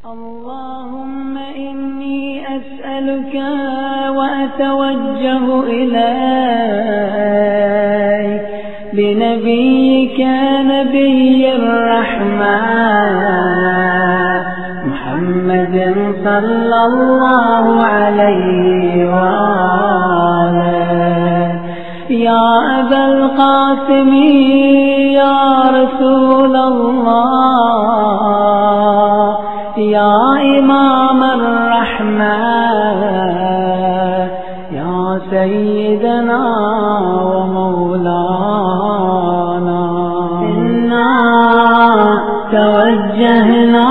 اللهم إني أسألك وأتوجه إليك بنبيك نبي الرحمة محمد صلى الله عليه وآله يا أبا القاسم يا رسول الله يا إمام الرحمة يا سيدنا ومولانا إنا توجهنا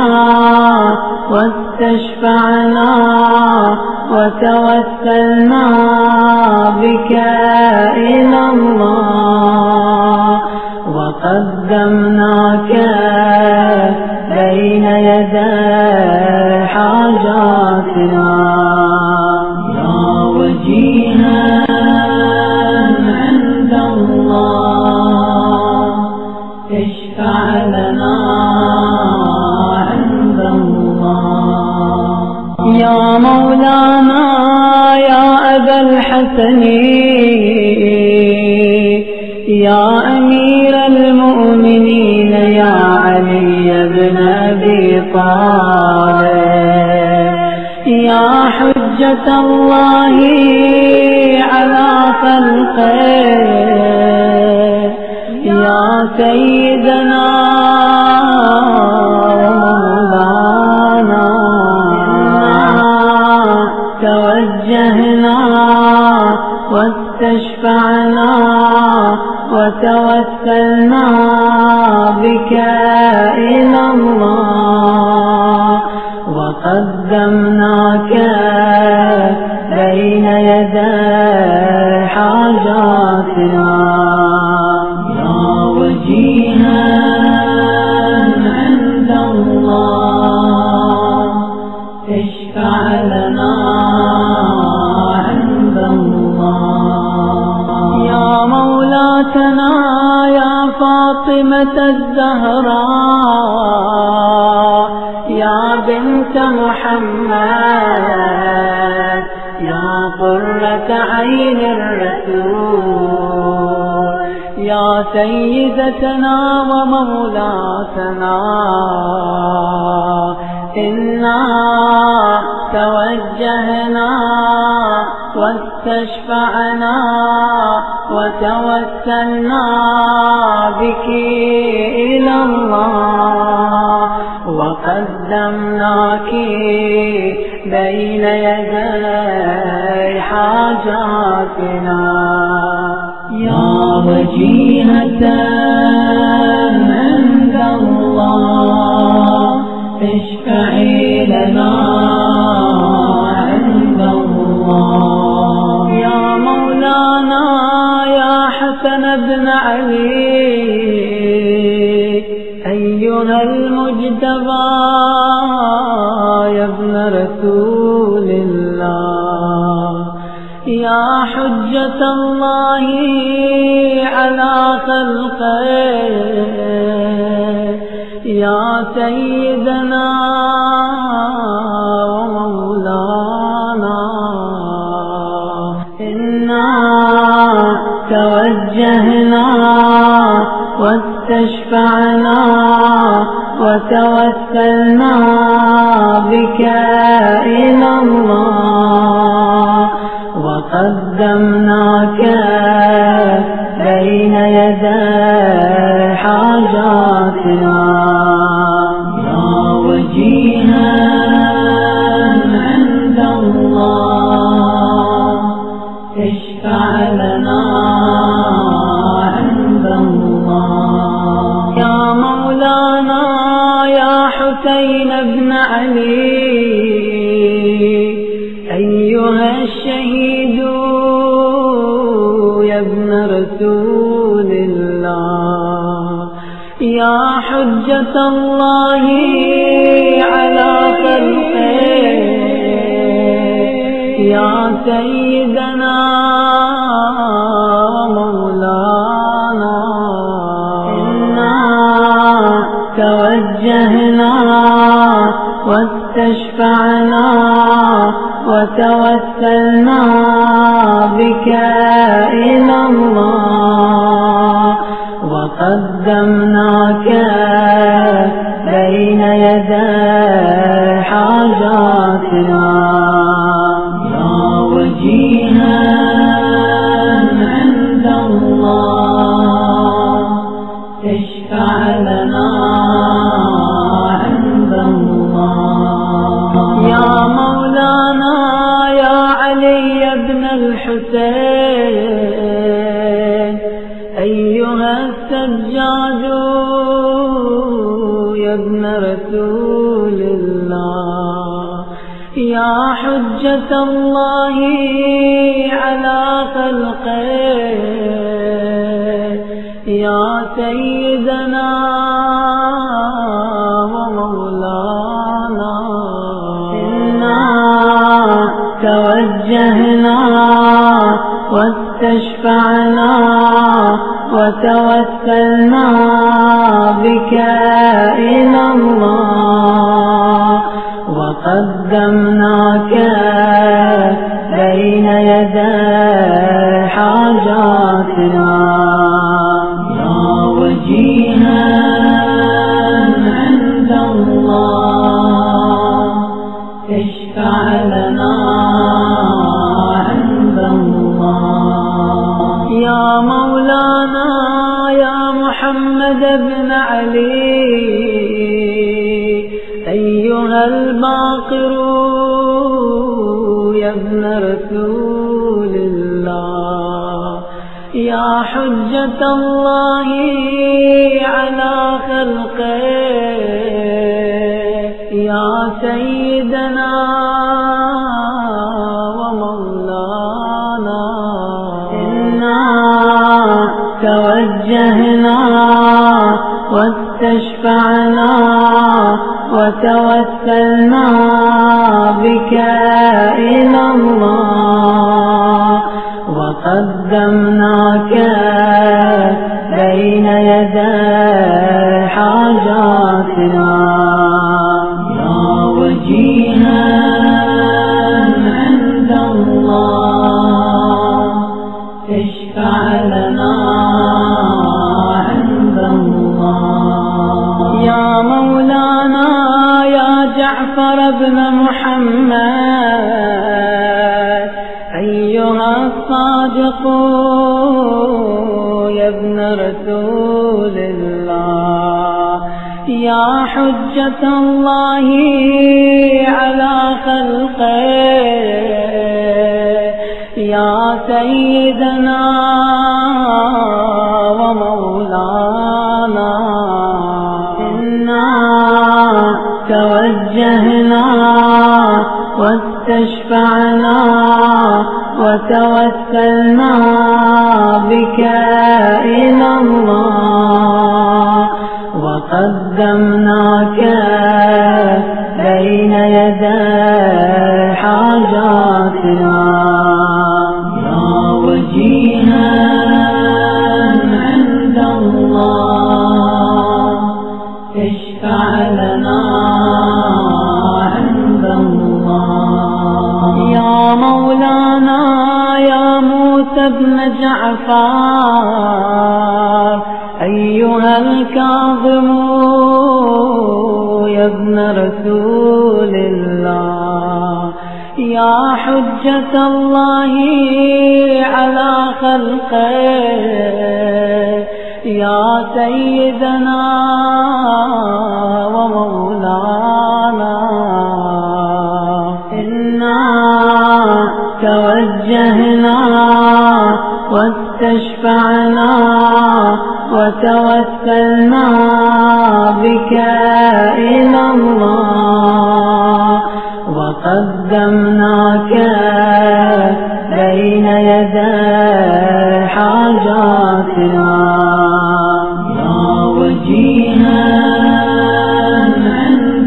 واستشفعنا وتوسلنا بك إلى الله وقدمناك بين يدي حاجاتنا يا وجيها عند الله اشفع لنا عند الله يا مولانا يا أبا الحسن يا أمير المؤمنين يا علي بن أبي طالب يا حجة الله على خلقه يا سيدنا ومولانا توجهنا واستشفعنا وتوسلنا بك إلى الله وقدمناك بين يدي حاجاتنا يا وجيها عند الله اشفع لنا عند الله يا مولاتنا يا فاطمة الزهراء يا بنت محمد يا قرة عين الرسول يا سيدتنا ومولاتنا إنا توجهنا واستشفعنا وتوسلنا بك إلى الله وقدمناك بين يدي حاجاتنا يا وجيهة عند الله اشفعي لنا عند الله يا مولانا يا حسن بن علي أيها المجتبى يا ابن رسول الله يا حجة الله على خلقه يا سيدنا ومولانا إنا توجهنا واستشفعنا وتوسلنا بك إلى الله وقدمناك بين يدي حاجاتنا يا وجيها عند الله اشفع لنا عند الله يا مولانا يا حسين بن علي أيها الشهيد يا ابن رسول الله يا حجة الله على خلقه يا سيدنا ومولانا إنا توجهنا واستشفعنا وتوسلنا بك إلى الله وقدمناك بين يدي حاجاتنا يا وجيها عند الله اشفع لنا عند الله يا مولانا يا علي بن الحسين أيها السجاد يا ابن رسول الله يا حجة الله على خلقه يا سيدنا ومولانا إنا توجهنا واستشفعنا وتوسلنا بك إلى الله وقدمناك بين يدي حاجاتنا يا وجيها عند الله اشفع لنا عند الله يا مولانا يا محمد بن علي أيها الباقر يا ابن رسول الله يا حجة الله على خلقه يا سيدنا ومولانا إنا توجهنا واستشفعنا وتوسلنا بك إلى الله وقدمناك بين يدي حاجاتنا يا وجيها عند الله اشفع لنا عند الله يا مولانا يا جعفر بن محمد أيها الصادق يا ابن رسول الله يا حجة الله على خلقه يا سيدنا ومولانا إنا توجهنا واستشفعنا وتوسلنا بك إلى الله وقدمناك بين يدي حاجاتنا يا وجيها عند الله اشفع لنا عند الله يا مولانا يا موسى بن جعفر أيها الكاظم يا ابن رسول الله يا حجة الله على خلقه يا سيدنا ومولانا إنا توجهنا واستشفعنا وتوسلنا بك إلى الله وقدمناك بين يدي حاجاتنا يا وجيها عند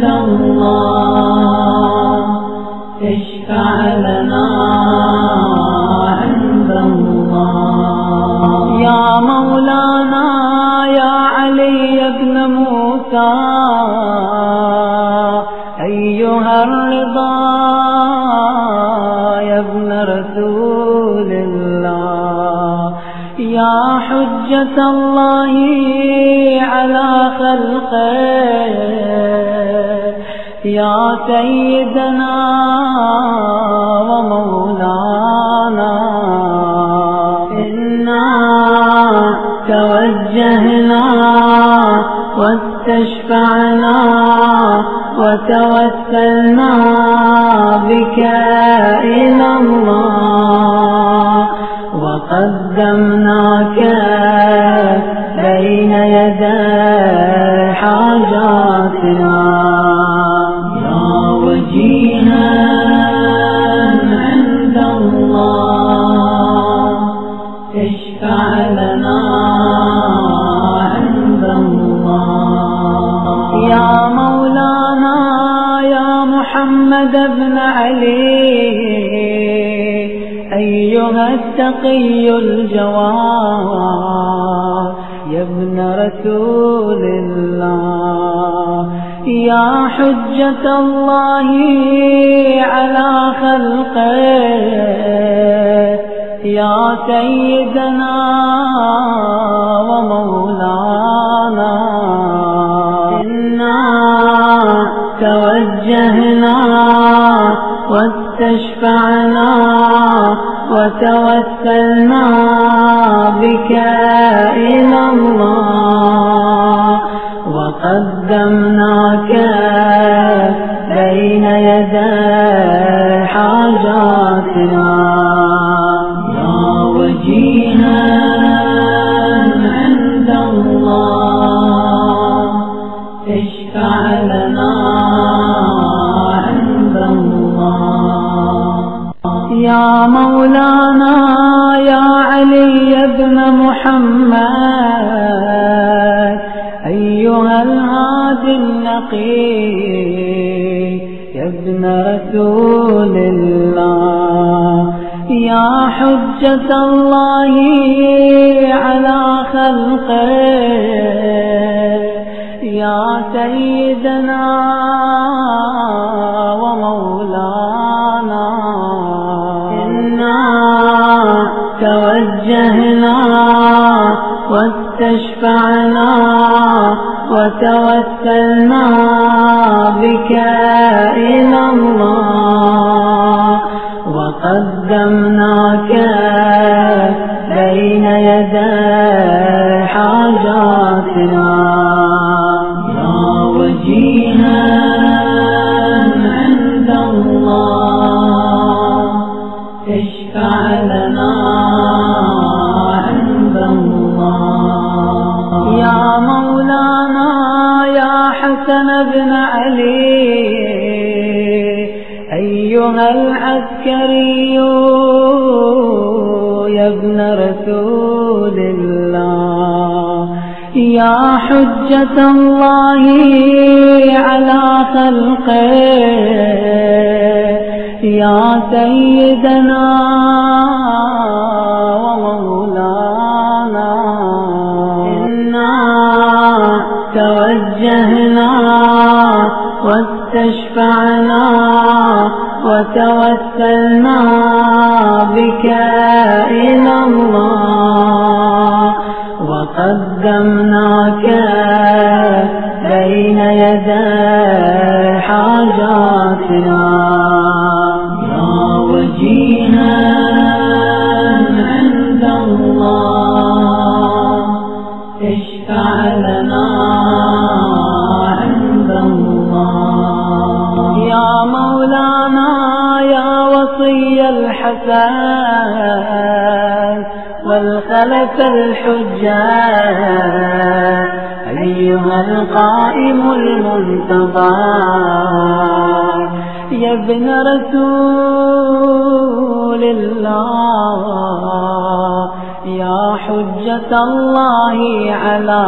الله اشفع لنا عند الله يا مولانا يا علي بن موسى أيها الرضا يا ابن رسول الله، يا حجة الله على خلقه، يا سيدنا ومولانا، إنا توجهنا واستشفعنا وتوسلنا بك إلى الله، وقدمناك بين يدي حاجاتنا، يا وجيها عند الله اشفع لنا عند الله، يا مولانا يا محمد بن علي، أيها التقي الجواد يا ابن رسول الله، يا حجة الله على خلقه، يا سيدنا ومولانا، إنا توجهنا واستشفعنا وتوسلنا بك إلى الله، وقدمناك بين يدي حاجاتنا، يا وجيها عند الله اشفع لنا عند الله، يا مولانا يا علي بن محمد، أيها الهادي النقي يا ابن رسول الله، يا حجة الله على خلقه، يا سيدنا ومولانا، إنا توجهنا واستشفعنا وتوسلنا بك إلى الله، وقدمناك بين يدي حاجاتنا، يا وجيها عند الله اشفع لنا عند الله، يا مولانا يا حسن بن علي، أيها العسكري يا ابن رسول الله، يا حجة الله على خلقه، يا سيدنا ومولانا، إنا توجهنا واستشفعنا وتوسلنا بك إلى الله، وقدمناك بين يدي حاجاتنا، يا وجيها عند الله اشفع لنا عند الله، يا مولانا يا وصي الحسن والخلف الحجاج، أيها القائم المنتظر يا ابن رسول الله، يا حجة الله على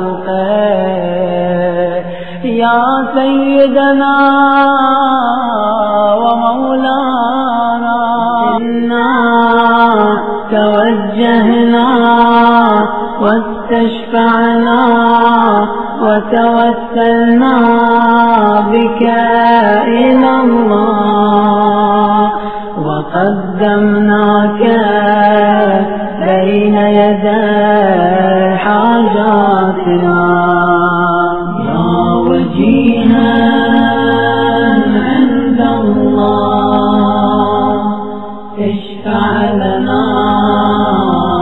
خلقه، يا سيدنا ومولانا، إنا توجهنا واستشفعنا وتوسلنا بك إلى الله وقدمناك بين يدي حاجاتنا يا وجيه